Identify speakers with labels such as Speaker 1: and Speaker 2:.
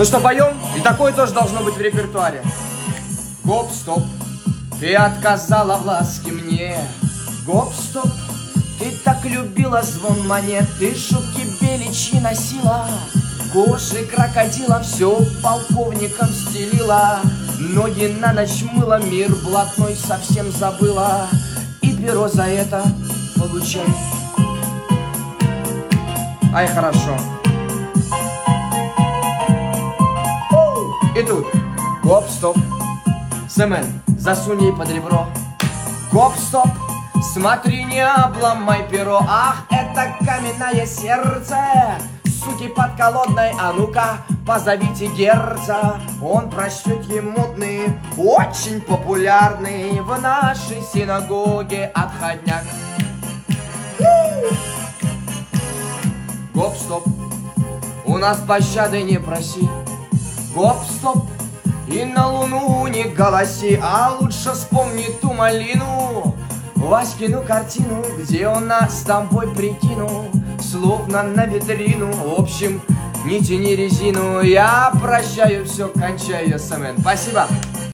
Speaker 1: Ну что, поем? И такое тоже должно быть в репертуаре. Гоп-стоп, ты отказала в ласке мне. Гоп-стоп, ты так любила звон монет, ты шубки беличьи носила, кожи крокодила все полковником стелила, ноги на ночь мыла, мир блатной совсем забыла, и перо за это получай. Ай, хорошо. И тут гоп-стоп, Сэмен, засунь ей под ребро. Гоп-стоп, смотри, не обломай перо. Ах, это каменное сердце, суки подколодной. А ну-ка, позовите Герца, он прочтет ей модный, очень популярный в нашей синагоге отходняк. Гоп-стоп, у нас пощады не проси. Гоп-стоп, и на луну не голоси, а лучше вспомни ту малину, Васькину картину, где он нас с тобой прикинул, словно на витрину. В общем, не тяни резину, я прощаю все, кончаю, Сэмен. Спасибо.